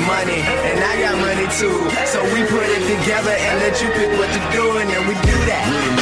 money, and I got money too. So we put it together and let you pick what to do, and then we do that.